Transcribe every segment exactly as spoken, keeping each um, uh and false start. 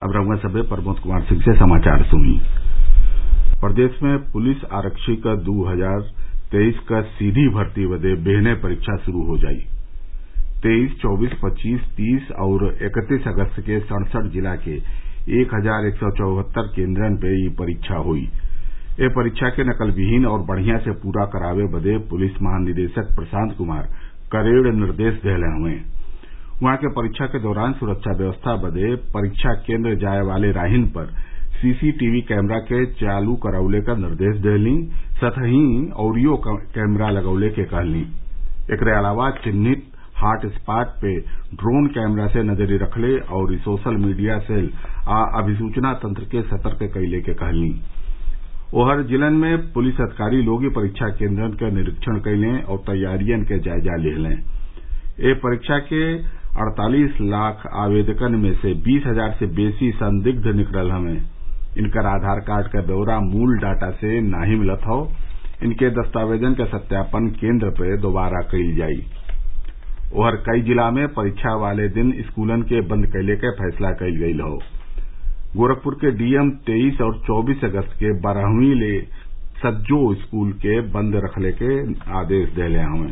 अब रउआ सभे प्रमोद कुमार सिंह से समाचार सुनी। प्रदेश में पुलिस आरक्षी क दू हजार तेईस क सीधी भर्ती बदे बेहने परीक्षा शुरू हो जाई। तेईस, चौबीस, पच्चीस, तीस और इकतीस अगस्त के सड़सठ जिला के एक हजार एक सौ चौहत्तर केन्द्रन पे ई परीक्षा हुई। ए परीक्षा के नकल विहीन और बढ़िया से पूरा करावे बदे पुलिस महानिदेशक प्रशांत कुमार कड़ेड़ निर्देश देले हवे। वहां के परीक्षा के दौरान सुरक्षा व्यवस्था बदे परीक्षा केन्द्र जाए वाले राहिन पर सीसीटीवी कैमरा के चालू करवले क निर्देश देहली, सतही ऑडियो कैमरा लगवले के कहली। एकरे अलावा चिन्हित हॉट स्पॉट पे ड्रोन कैमरा से नजरी रखले और सोशल मीडिया सेल आ अभिसूचना तंत्र के सतर्क कइले के कहली। ओहर जिलन में पुलिस अधिकारी लोग परीक्षा केन्द्रन के निरीक्षण कइले और तैयारियन के जायजा लेहले। ए परीक्षा के अड़तालीस लाख आवेदकन में से बीस हजार से बेसी संदिग्ध निकलल हवे। इनकर आधार कार्ड का ब्यौरा मूल डाटा से नाही मिलत हौ। इनके दस्तावेजन के सत्यापन केन्द्र पे दोबारा कइल जाई। ओहर कई जिला में परीक्षा वाले दिन स्कूलन के बंद कैले के फैसला कइल गयल हौ। गोरखपुर के डीएम तेईस और चौबीस अगस्त के बारहवीं ले सज्जो स्कूल के बंद रखले के आदेश देले हवे।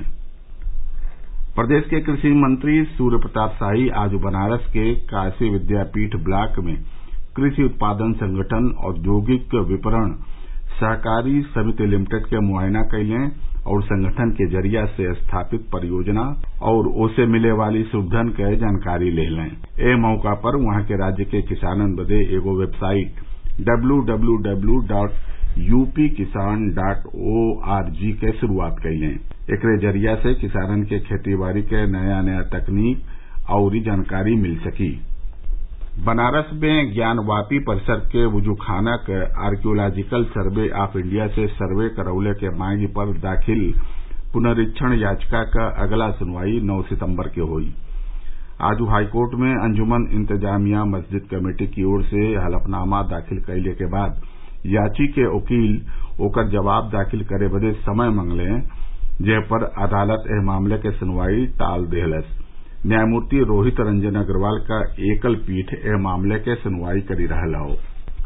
प्रदेश के कृषि मंत्री सूर्य प्रताप शाही आज बनारस के काशी विद्यापीठ ब्लॉक में कृषि उत्पादन संगठन औद्योगिक विपणन सहकारी समिति लिमिटेड के मुआयना कइले और संगठन के जरिया से स्थापित परियोजना और ओसे मिले वाली सुविधन के जानकारी लेहलें। ए मौका पर वहां के राज्य के किसानन बदे एगो website W W W dot UP Kisan dot O R G के शुरूआत कइले। एकरे जरिया से किसानन के खेती बाड़ी के नया नया तकनीक और जानकारी मिल सकी। बनारस में ज्ञानवापी परिसर के वजूखाना के आर्कियोलॉजिकल सर्वे ऑफ इंडिया से सर्वे करवले के मांग पर दाखिल पुनरीक्षण याचिका का अगला सुनवाई नौ सितम्बर के हुई। आज हाईकोर्ट में अंजुमन इंतजामिया मस्जिद कमेटी की ओर से हलफनामा दाखिल कैले के बाद याची के वकील ओकर जवाब दाखिल करे बदे समय मंगले, जे पर अदालत एह मामले के सुनवाई टाल देहलस। न्यायमूर्ति रोहित रंजन अग्रवाल का एकल पीठ एह मामले के सुनवाई करी रहल हौ।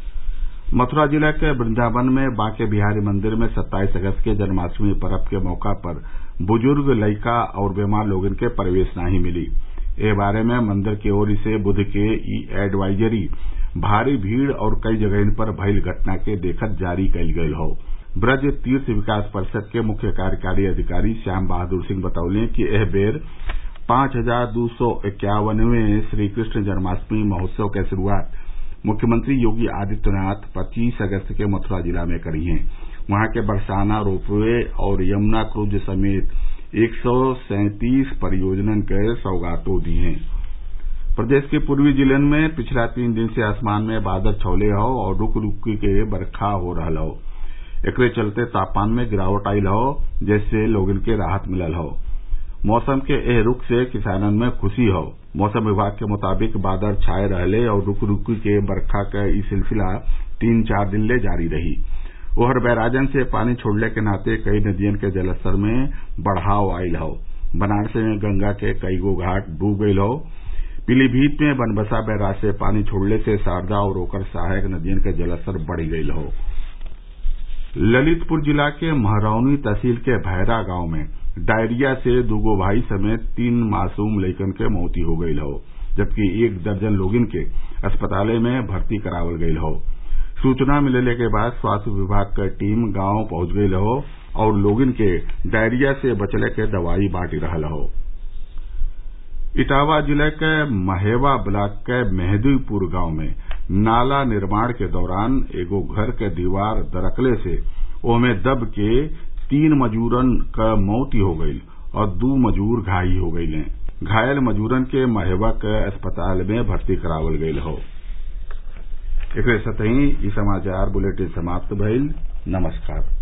मथुरा जिला के वृंदावन में बांके बिहारी मंदिर में सत्ताईस अगस्त के जन्माष्टमी पर्व के मौका पर बुजुर्ग, लइका और बीमार लोगन के प्रवेश नाही मिली। ए बारे में मंदिर की ओर से बुध के ई एडवाइजरी भारी भीड़ और कई जगहिन पर भइल घटना के देखत जारी कइल गयल हौ। ब्रज तीर्थ विकास परिषद के मुख्य कार्यकारी अधिकारी श्याम बहादुर सिंह बतौले कि एह बेर पांच हजार दो सौ इक्यावनवें श्रीकृष्ण जन्माष्टमी महोत्सव के शुरूआत मुख्यमंत्री योगी आदित्यनाथ पच्चीस अगस्त के मथुरा जिला में करी हैं। वहां के बरसाना रोपवे और यमुना क्रूज समेत एक सौ सैंतीस परियोजनन के सौगातों दी हैं। प्रदेश के पूर्वी जिलन में पिछला तीन दिन से आसमान में बादल छौले हौ और रुक रुक के बरखा हो रहल हौ। एकरे चलते तापमान में गिरावट आइल हौ, जिससे लोगन के राहत मिलल हौ। मौसम के एह रुख से किसानन में खुशी हौ। मौसम विभाग के मुताबिक बादल छाये रहले और रुक रुक के बरखा का ई सिलसिला तीन चार दिन ले जारी रही। ओहर बैराजन से पानी छोड़ले के नाते कई नदियन के जलस्तर में बढ़ाव आइल हौ। बनारस में गंगा के कईगो घाट डूब गईल हौ। पीलीभीत में बनबसा बैराज से पानी छोड़ले से शारदा और ओकर सहायक नदियन के जलस्तर बढ़ गईल हौ। ललितपुर जिला के महरौनी तहसील के भैरा गांव में डायरिया से दूगो भाई समेत तीन मासूम लइकन के मौती हो गईल हौ, जबकि एक दर्जन लोगन के अस्पताल में भर्ती करावल गईल हौ। सूचना मिलने के बाद स्वास्थ्य विभाग क टीम गांव पहुंच गईल हौ और लोगन के डायरिया से बचले के दवाई बांटी रहल हौ। इटावा जिले के महेवा ब्लॉक के मेहदीपुर गांव में नाला निर्माण के दौरान एगो घर के दीवार दरकले से ओमे दब के तीन मजूरन क मौत हो गईल और दू मजूर घायल हो गईल। घायल मजूरन के महेवा के अस्पताल में भर्ती करावल गईल हौ। एकरे साथही ई समाचार बुलेटिन समाप्त भइल। नमस्कार।